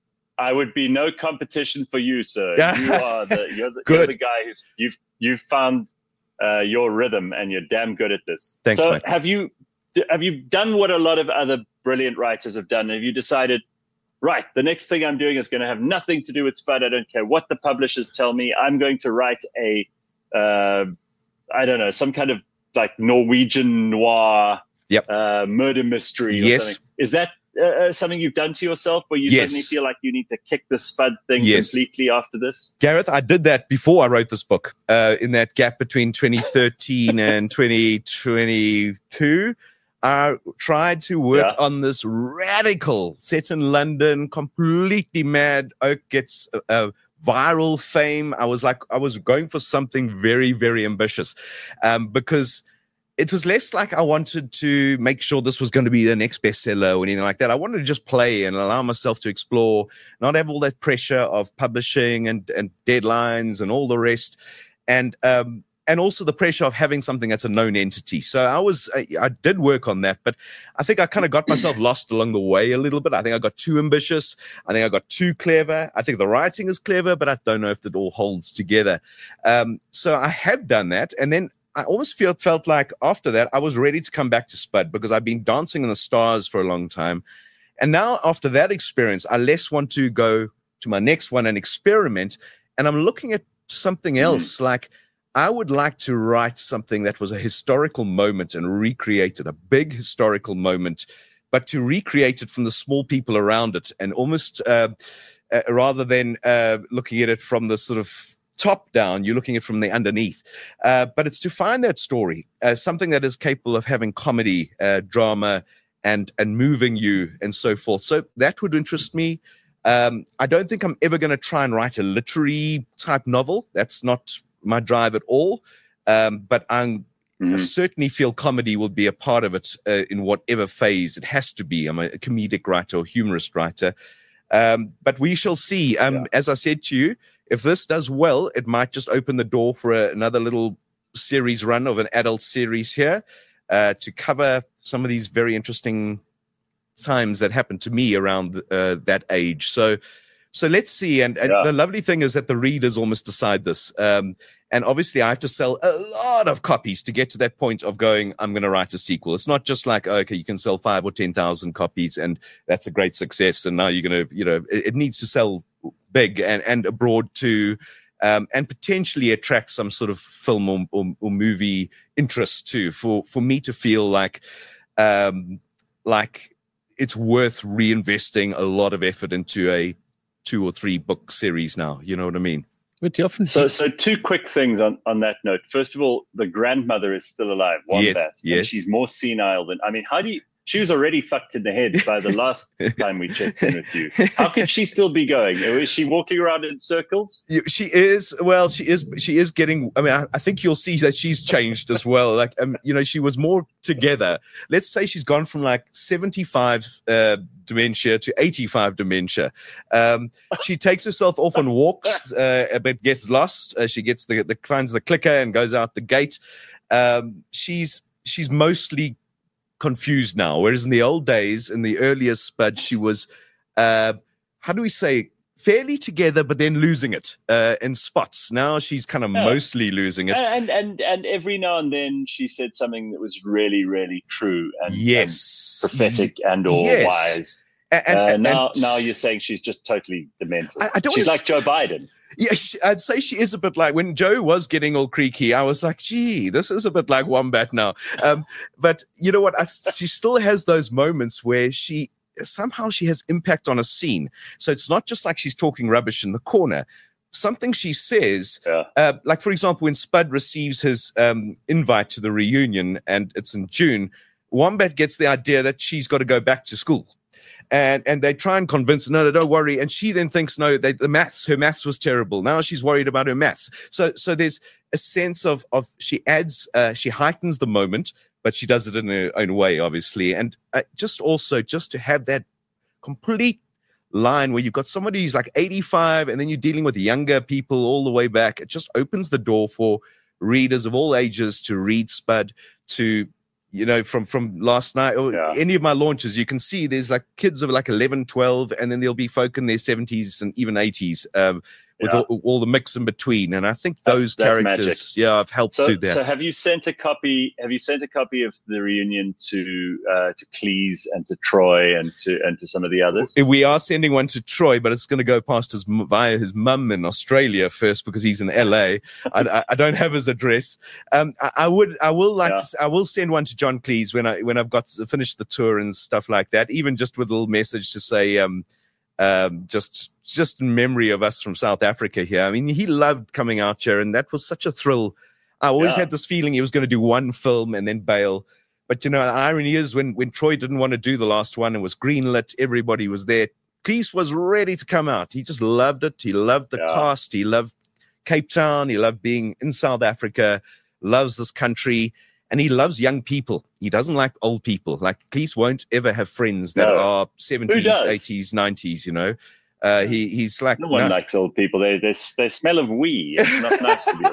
I would be no competition for you, sir. Yeah. You are the you're the, Good. you're the guy who's you've you've found uh, your rhythm, and you're damn good at this. Thanks, so mate. have you have you done what a lot of other brilliant writers have done? Have you decided, right, the next thing I'm doing is going to have nothing to do with Spud. I don't care what the publishers tell me. I'm going to write a uh, I don't know, some kind of like Norwegian noir Yep. uh, murder mystery or Yes. something. Is that uh, something you've done to yourself, where you Yes. suddenly feel like you need to kick the Spud thing Yes. completely after this? Gareth, I did that before I wrote this book. Uh, in that gap between twenty thirteen and twenty twenty-two, I tried to work Yeah. on this radical, set in London, completely mad. Oak gets a, a viral fame. I was like, I was going for something very, very ambitious, um, because it was less like I wanted to make sure this was going to be the next bestseller or anything like that. I wanted to just play and allow myself to explore, not have all that pressure of publishing and, and deadlines and all the rest. And, um, and also the pressure of having something that's a known entity. So I was, I, I did work on that, but I think I kind of got myself lost along the way a little bit. I think I got too ambitious. I think I got too clever. I think the writing is clever, but I don't know if it all holds together. Um, so I have done that. And then I almost feel, felt like after that, I was ready to come back to Spud because I've been dancing in the stars for a long time. And now after that experience, I less want to go to my next one and experiment. And I'm looking at something else. Mm. Like I would like to write something that was a historical moment and recreate it, a big historical moment, but to recreate it from the small people around it and almost uh, uh, rather than uh, looking at it from the sort of top down, you're looking at it from the underneath. Uh, but it's to find that story, uh, something that is capable of having comedy, uh, drama, and and moving you and so forth. So that would interest me. Um, I don't think I'm ever going to try and write a literary type novel. That's not my drive at all. Um, but I'm, mm-hmm. I certainly feel comedy will be a part of it uh, in whatever phase it has to be. I'm a comedic writer or humorist writer. Um, but we shall see. Um, yeah. As I said to you, if this does well, it might just open the door for a, another little series run of an adult series here uh, to cover some of these very interesting times that happened to me around uh, that age. So, so let's see. And, and yeah. the lovely thing is that the readers almost decide this. Um, and obviously, I have to sell a lot of copies to get to that point of going, I'm going to write a sequel. It's not just like, okay, you can sell five or ten thousand copies, and that's a great success. And now you're going to, you know, it, it needs to sell big and, and abroad too, um, and potentially attract some sort of film or, or, or movie interest too, for, for me to feel like, um, like it's worth reinvesting a lot of effort into a two or three book series now. You know what I mean? But you often so, so two quick things on, on that note. First of all, the grandmother is still alive. One yes, that. Yes. And she's more senile than, I mean, how do you, she was already fucked in the head by the last time we checked in with you. How could she still be going? Is she walking around in circles? She is. Well, she is. She is getting. I mean, I, I think you'll see that she's changed as well. Like, um, you know, she was more together. Let's say she's gone from like seventy-five uh, dementia to eighty-five dementia. Um, she takes herself off on walks, uh, but gets lost. Uh, she gets the, the finds the clicker and goes out the gate. Um, she's she's mostly confused now, whereas in the old days, in the earlier Spud, she was, uh, how do we say, fairly together, but then losing it uh, in spots. Now she's kind of yeah. mostly losing it. And, and and every now and then she said something that was really, really true and, yes. and prophetic and or yes. wise. And, and, uh, and now, and, now you're saying she's just totally demented. I, I don't she's like Joe Biden. Yeah, I'd say she is a bit like when Joe was getting all creaky. I was like, gee, this is a bit like Wombat now. Um, but you know what? I, she still has those moments where she somehow she has impact on a scene. So it's not just like she's talking rubbish in the corner. Something she says, yeah. uh, like, for example, when Spud receives his um, invite to the reunion and it's in June, Wombat gets the idea that she's got to go back to school. And and they try and convince her, no, no, don't worry. And she then thinks, no, they, the maths, her maths was terrible. Now she's worried about her maths. So so there's a sense of, of she adds, uh, she heightens the moment, but she does it in her own way, obviously. And uh, just also, just to have that complete line where you've got somebody who's like eighty-five and then you're dealing with younger people all the way back, it just opens the door for readers of all ages to read Spud, to you know, from, from last night or yeah. any of my launches, you can see there's like kids of like eleven, twelve, and then there'll be folk in their seventies and even eighties um, with yeah. all, all the mix in between. And I think those that's, characters, that's yeah, have helped so, do that. So have you sent a copy, have you sent a copy of the reunion to, uh, to Cleese and to Troy and to, and to some of the others? We are sending one to Troy, but it's going to go past his, via his mum in Australia first because he's in L A. I, I don't have his address. Um, I, I would, I will like, yeah. to, I will send one to John Cleese when I, when I've got finished the tour and stuff like that, even just with a little message to say, um, um, just, just in memory of us from South Africa here. I mean, he loved coming out here, and that was such a thrill. I always yeah. had this feeling he was going to do one film and then bail. But, you know, the irony is when, when Troy didn't want to do the last one and was greenlit, everybody was there. Cleese was ready to come out. He just loved it. He loved the yeah. cast. He loved Cape Town. He loved being in South Africa, loves this country. And he loves young people. He doesn't like old people. Like, Cleese won't ever have friends that no. are seventies, eighties, nineties, you know. Uh, he He's like... No one no. likes old people. They they, they smell of wee. It's not nice to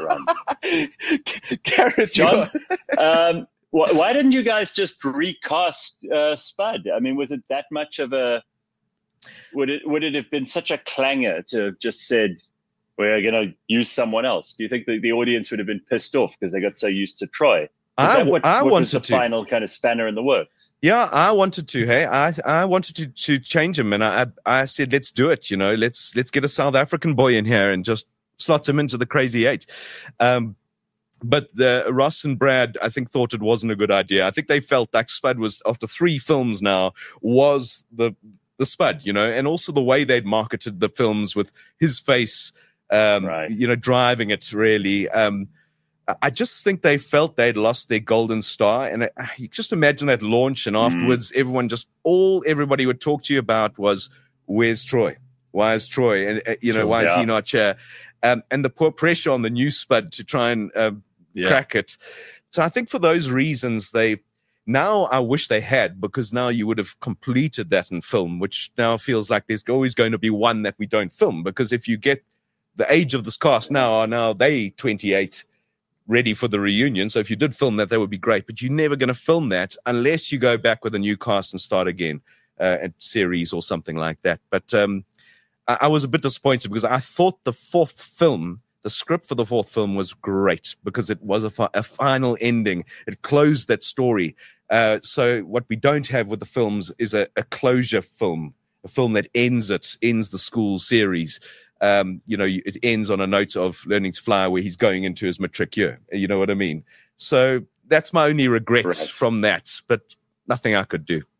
be around. Garrett, John, um, wh- why didn't you guys just recast uh, Spud? I mean, was it that much of a... Would it, would it have been such a clangor to have just said, we're going to use someone else? Do you think the, the audience would have been pissed off because they got so used to Troy? I, what, I what wanted was the to. final kind of spanner in the works? Yeah, I wanted to. Hey, I I wanted to to change him, and I I said, let's do it. You know, let's let's get a South African boy in here and just slot him into the Crazy Eight. Um, but the, Ross and Brad, I think, thought it wasn't a good idea. I think they felt like Spud was, after three films now, was the the Spud, you know, and also the way they'd marketed the films with his face, um, right. you know, driving it really. Um, I just think they felt they'd lost their golden star. And it, you just imagine that launch, and afterwards, mm. everyone just, all everybody would talk to you about was, where's Troy? Why is Troy? And, uh, you know, why yeah. is he not here? Um, and the poor pressure on the new Spud to try and uh, yeah. crack it. So I think for those reasons, they, now I wish they had, because now you would have completed that in film, which now feels like there's always going to be one that we don't film. Because if you get the age of this cast now, are now they twenty-eight, ready for the reunion. So if you did film that, that would be great. But you're never going to film that unless you go back with a new cast and start again, uh, a series or something like that. But um, I, I was a bit disappointed because I thought the fourth film, the script for the fourth film was great because it was a, fi- a final ending. It closed that story. Uh, so what we don't have with the films is a, a closure film, a film that ends it, ends the school series. Um, you know, it ends on a note of learning to fly where he's going into his matric year. You know what I mean? So that's my only regret right. from that, but nothing I could do.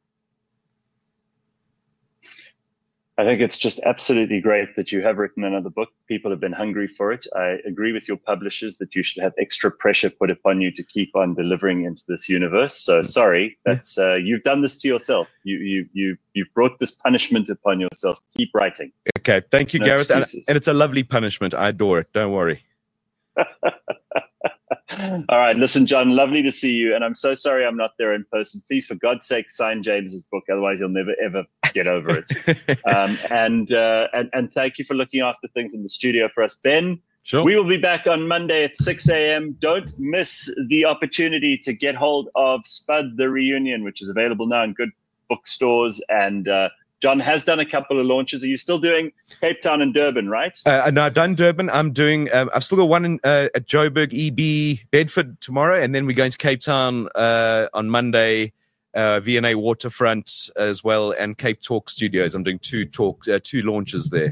I think it's just absolutely great that you have written another book. People have been hungry for it. I agree with your publishers that you should have extra pressure put upon you to keep on delivering into this universe. So sorry, that's uh, you've done this to yourself. You you you you've brought this punishment upon yourself. Keep writing. Okay, thank you, no Gareth. And, and it's a lovely punishment. I adore it. Don't worry. All right, listen, John, lovely to see you. And I'm so sorry I'm not there in person. Please, for God's sake, sign James's book. Otherwise, you'll never, ever get over it. um, and, uh, and and thank you for looking after things in the studio for us. Ben, sure. We will be back on Monday at six a.m. Don't miss the opportunity to get hold of Spud the Reunion, which is available now in good bookstores. And uh, John has done a couple of launches. Are you still doing Cape Town and Durban, right? Uh, no, I've done Durban. I'm doing, um, I've still got one in, uh, at Joburg, E B, Bedford tomorrow. And then we're going to Cape Town uh, on Monday, uh, V and A Waterfront as well, and Cape Talk Studios. I'm doing two talk, uh, two launches there.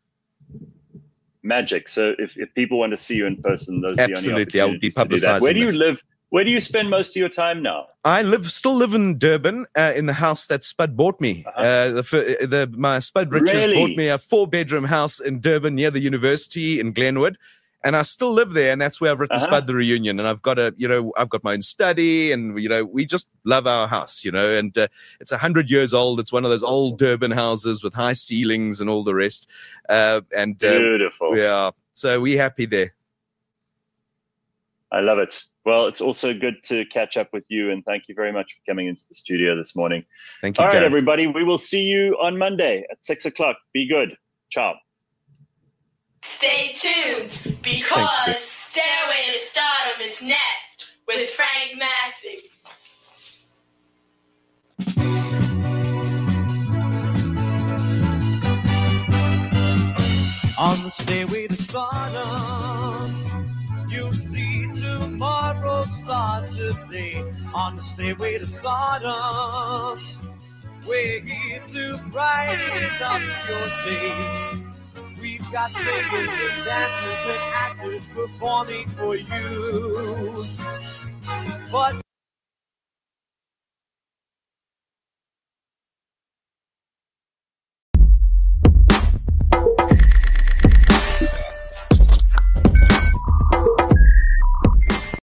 Magic. So if, if people want to see you in person, those are the only Absolutely, I will be opportunities to do that. publicizing Where do you this. live? Where do you spend most of your time now? I live, still live in Durban, uh, in the house that Spud bought me. Uh-huh. Uh, the, the my Spud Richards Really? bought me a four-bedroom house in Durban near the university in Glenwood, and I still live there. And that's where I've written uh-huh. Spud the Reunion. And I've got a, you know, I've got my own study, and you know, we just love our house, you know. And uh, it's a hundred years old. It's one of those old Durban houses with high ceilings and all the rest. Uh, and uh, beautiful. Yeah, so we're happy there. I love it. Well, it's also good to catch up with you, and thank you very much for coming into the studio this morning. Thank you, All right, Gareth. everybody. We will see you on Monday at six o'clock. Be good. Ciao. Stay tuned, because Thanks, Stairway to Stardom is next with Frank Massey. On the stairway to stardom, you see tomorrow's stars today. On the stairway to stardom, we're here to brighten up your day. We've got singers and dancers and actors performing for you. But